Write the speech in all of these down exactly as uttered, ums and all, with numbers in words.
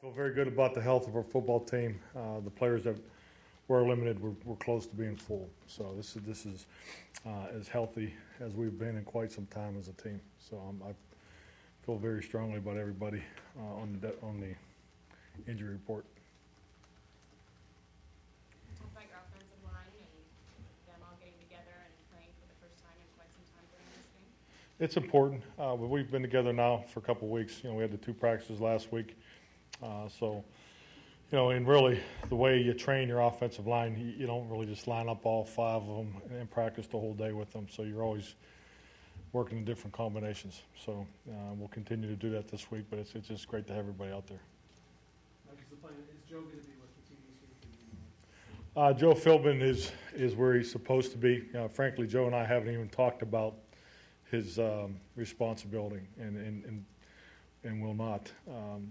Feel very good about the health of our football team. Uh, the players that were limited were, were close to being full. So this is this is uh, as healthy as we've been in quite some time as a team. So um, I feel very strongly about everybody uh, on the on the injury report. Talk about your offensive line and them all getting together and playing for the first time in quite some time during this game. It's important. Uh, but we've been together now for a couple of weeks. You know, we had the two practices last week. Uh, so, you know, and really the way you train your offensive line, you, you don't really just line up all five of them and practice the whole day with them. So you're always working in different combinations. So uh, we'll continue to do that this week, but it's, it's just great to have everybody out there. Mike, is, the plan, is Joe going to be with the team this week? Uh, Joe Philbin is, is where he's supposed to be. Uh, frankly, Joe and I haven't even talked about his um, responsibility and, and, and, and will not. Um,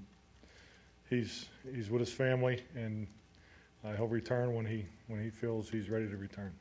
He's he's with his family, and uh, he'll return when he when he feels he's ready to return.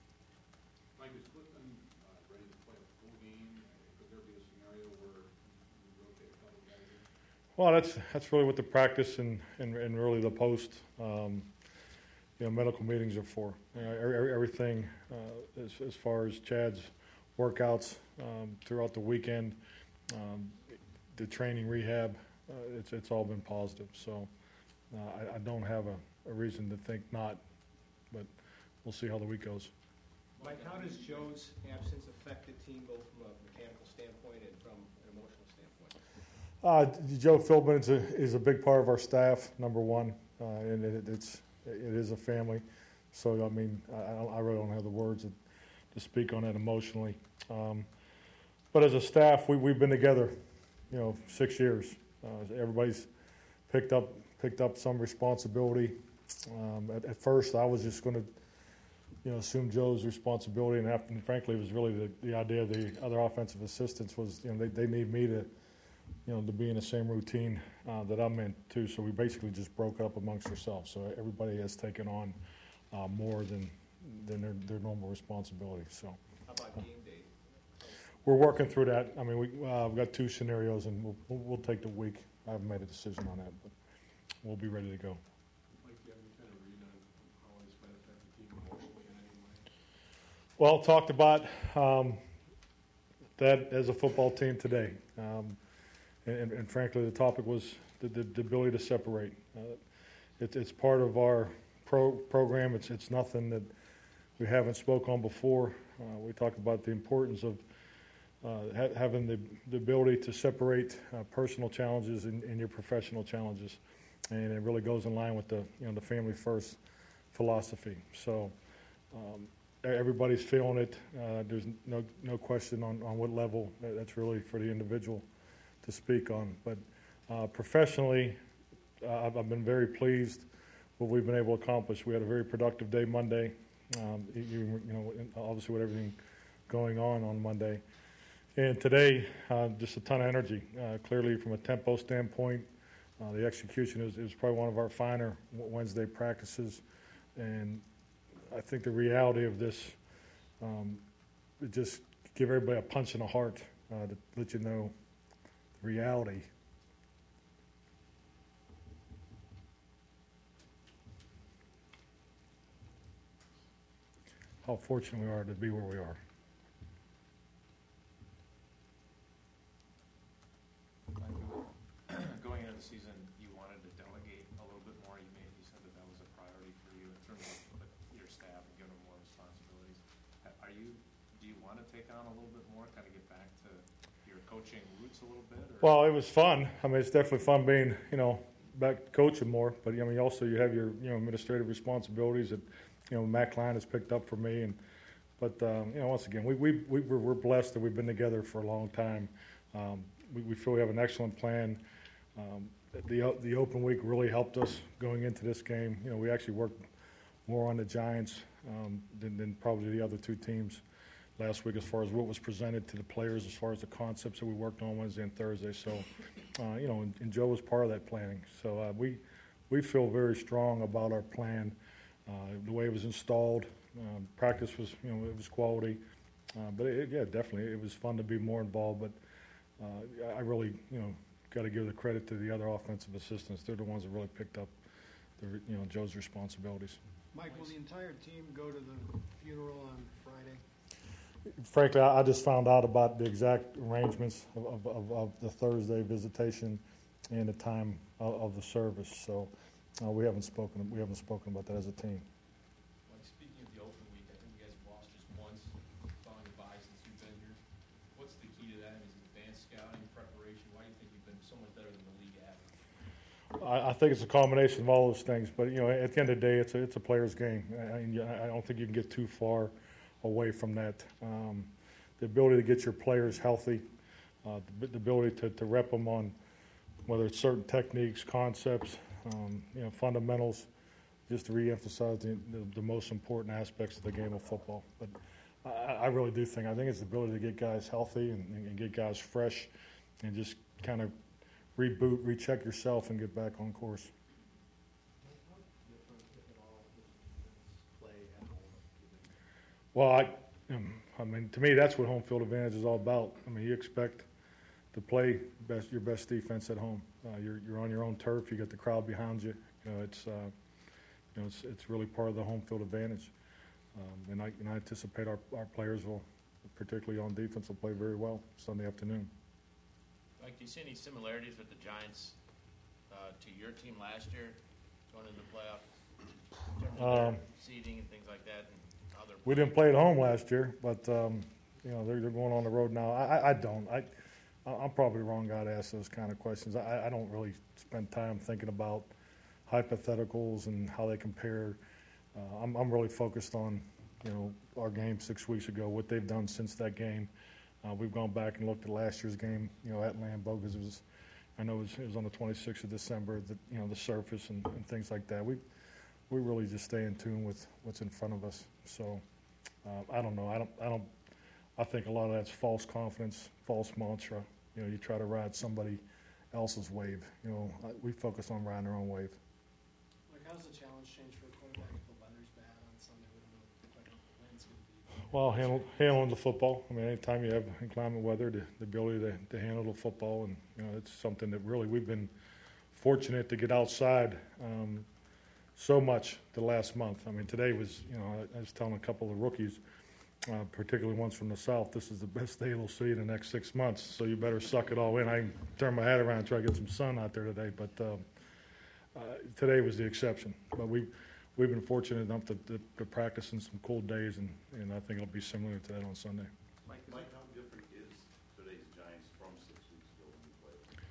Mike, is Clifton uh, ready to play a full game? Could there be a scenario where you rotate a couple guys in? Well, that's that's really what the practice and and, and really the post, um, you know, medical meetings are for. You know, every, everything uh, as as far as Chad's workouts um, throughout the weekend, um, the training rehab. Uh, it's it's all been positive, so uh, I, I don't have a, a reason to think not, but we'll see how the week goes. Mike, how does Joe's absence affect the team both from a mechanical standpoint and from an emotional standpoint? Uh, Joe Philbin is a, is a big part of our staff, number one, uh, and it, it's it is a family. So I mean, I, I really don't have the words to, to speak on that emotionally. Um, but as a staff, we we've been together, you know, six years. Uh, everybody's picked up picked up some responsibility. Um, at, at first, I was just going to, you know, assume Joe's responsibility, and, after, and frankly, it was really the, the idea of the other offensive assistants was, you know, they, they need me to, you know, to be in the same routine uh, that I'm in too. So we basically just broke up amongst ourselves. So everybody has taken on uh, more than than their, their normal responsibility. So. How about game day? We're working through that. I mean, we, uh, we've got two scenarios, and we'll, we'll, we'll take the week. I haven't made a decision on that, but we'll be ready to go. Mike, do you have any kind of read on how this might affect the team emotionally in any way? Well, talked about um, that as a football team today. Um, and, and frankly, the topic was the, the, the ability to separate. Uh, it, it's part of our pro, program. It's, it's nothing that we haven't spoke on before. Uh, we talk about the importance of Uh, ha- having the, the ability to separate uh, personal challenges and, and your professional challenges, and it really goes in line with the you know the family first philosophy. So um, everybody's feeling it. Uh, there's no no question on, on what level. That's really for the individual to speak on. But uh, professionally, uh, I've, I've been very pleased with what we've been able to accomplish. We had a very productive day Monday. Um, you, you know, obviously with everything going on on Monday. And today, uh, just a ton of energy. Uh, clearly, from a tempo standpoint, uh, the execution is, is probably one of our finer Wednesday practices. And I think the reality of this, um, it just give everybody a punch in the heart uh, to let you know the reality. How fortunate we are to be where we are. Going into the season, you wanted to delegate a little bit more. You made, you said that that was a priority for you in terms of your staff and giving them more responsibilities. Are you? Do you want to take on a little bit more, kind of get back to your coaching roots a little bit? Or? Well, it was fun. I mean, it's definitely fun being, you know, back coaching more. But I mean, also you have your, you know, administrative responsibilities that, you know, Matt Klein has picked up for me. And but um, you know, once again, we we we we're, we're blessed that we've been together for a long time. Um, we, we feel we have an excellent plan. Um, the the open week really helped us going into this game. You know, we actually worked more on the Giants um, than, than probably the other two teams last week as far as what was presented to the players, as far as the concepts that we worked on Wednesday and Thursday. So, uh, you know, and, and Joe was part of that planning. So uh, we we feel very strong about our plan, uh, the way it was installed. Um, practice was, you know, it was quality. Uh, but it, yeah, definitely, it was fun to be more involved. But uh, I really, you know, got to give the credit to the other offensive assistants. They're the ones that really picked up, the, you know, Joe's responsibilities. Mike, will the entire team go to the funeral on Friday? Frankly, I I just found out about the exact arrangements of, of, of the Thursday visitation and the time of, of the service. So uh, we haven't spoken. We haven't spoken about that as a team. Like, speaking of the open week, I think you guys have lost just once following a bye since you've been here. What's the key to that? Is it advanced scouting, preparation? Why do you think you've been so much better than the league average? I, I think it's a combination of all those things. But you know, at the end of the day, it's a it's a player's game. I, I don't think you can get too far away from that. Um, the ability to get your players healthy, uh, the, the ability to, to rep them on whether it's certain techniques, concepts, um, you know, fundamentals, just to reemphasize the, the, the most important aspects of the game of football. But I, I really do think, I think it's the ability to get guys healthy and, and get guys fresh and just kind of reboot, recheck yourself and get back on course. Well, I, um, I mean, to me, that's what home field advantage is all about. I mean, you expect to play best, your best defense at home. Uh, you're, you're on your own turf. You got the crowd behind you. You know, it's, uh, you know, it's, it's really part of the home field advantage. Um, and I, and I anticipate our, our players will, particularly on defense, will play very well Sunday afternoon. Mike, do you see any similarities with the Giants uh, to your team last year going into the playoff in terms of Um, their seeding and things like that? And how they're We didn't play at home last year, but um, you know they're, they're going on the road now. I, I, I don't. I, I'm probably the wrong guy to ask those kind of questions. I, I don't really spend time thinking about hypotheticals and how they compare. Uh, I'm, I'm really focused on you know our game six weeks ago, what they've done since that game. Uh, we've gone back and looked at last year's game, you know, at Lambeau because it was, I know it was, it was on the twenty-sixth of December. The you know the surface and, and things like that. We we really just stay in tune with what's in front of us. So. Uh, I don't know. I don't. I don't. I think a lot of that's false confidence, false mantra. You know, you try to ride somebody else's wave. You know, I, we focus on riding our own wave. Like, how's the challenge change for a quarterback if the weather's bad on Sunday? We don't know what the wind's going to be. Well, handle, handling the football. I mean, anytime you have inclement weather, the, the ability to, to handle the football, and you know, it's something that really we've been fortunate to get outside. Um, So much the last month. I mean, today was, you know, I, I was telling a couple of rookies, uh, particularly ones from the South, this is the best day they'll see in the next six months, so you better suck it all in. I can turn my hat around and try to get some sun out there today, but um, uh, today was the exception. But we, we've been fortunate enough to, to, to practice in some cold days, and, and I think it'll be similar to that on Sunday. Mike, Mike, how different is today's Giants from six weeks ago when you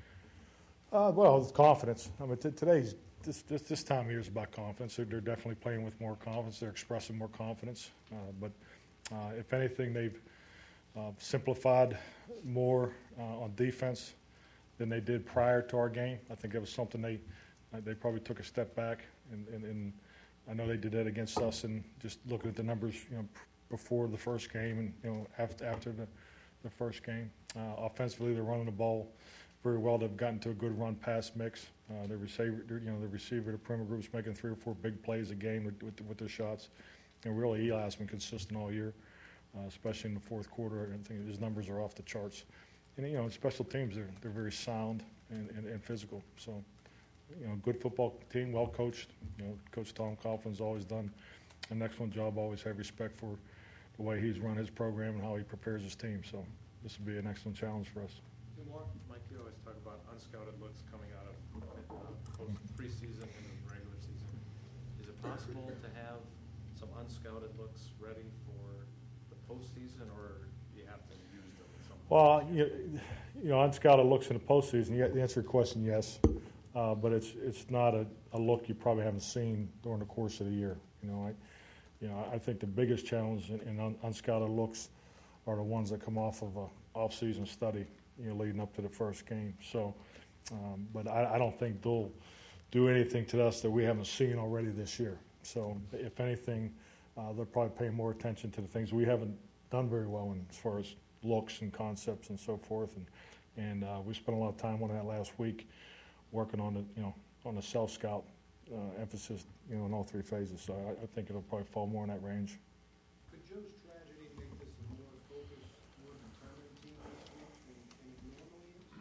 played? Uh, well, it's confidence. I mean, t- today's this, this this time of year is about confidence. They're, they're definitely playing with more confidence. They're expressing more confidence. Uh, but uh, if anything, they've uh, simplified more uh, on defense than they did prior to our game. I think it was something they uh, they probably took a step back, and, and, and I know they did that against us. And just looking at the numbers, you know, before the first game, and you know, after after the the first game, uh, offensively they're running the ball very well. They've gotten to a good run pass mix. Uh, the receiver, you know, the receiver, the perimeter group's making three or four big plays a game with with, with their shots, and really Eli's been consistent all year, uh, especially in the fourth quarter. I think his numbers are off the charts. And you know, in special teams, they're they're very sound and, and, and physical. So, you know, good football team, well coached. You know, Coach Tom Coughlin's always done an excellent job. Always have respect for the way he's run his program and how he prepares his team. So, this will be an excellent challenge for us. Mike, you always talk about unscouted looks coming out of uh, post preseason and the regular season. Is it possible to have some unscouted looks ready for the postseason, or do you have to use them at some point? Well, you, you know, unscouted looks in the postseason. You, the answer to your question, yes, uh, but it's it's not a, a look you probably haven't seen during the course of the year. You know, I, you know, I think the biggest challenge in, in un, unscouted looks are the ones that come off of a off-season study, you know, leading up to the first game. So, um, but I, I don't think they'll do anything to us that we haven't seen already this year. So, if anything, uh, they'll probably pay more attention to the things we haven't done very well in as far as looks and concepts and so forth. And and uh, we spent a lot of time on that last week, working on the you know on the self scout uh, emphasis, you know, in all three phases. So I, I think it'll probably fall more in that range. Could Joe's tragedy make this a more focused, more determined team this week than than it normally is?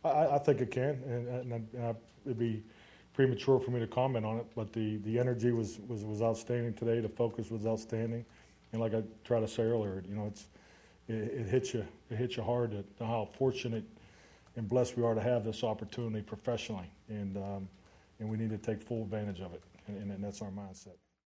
I, I think it can, and, and, and I, it'd be premature for me to comment on it. But the, the energy was, was, was outstanding today. The focus was outstanding, and like I tried to say earlier, you know, it's it, it hits you it hits you hard at how fortunate and blessed we are to have this opportunity professionally, and um, and we need to take full advantage of it, and, and that's our mindset.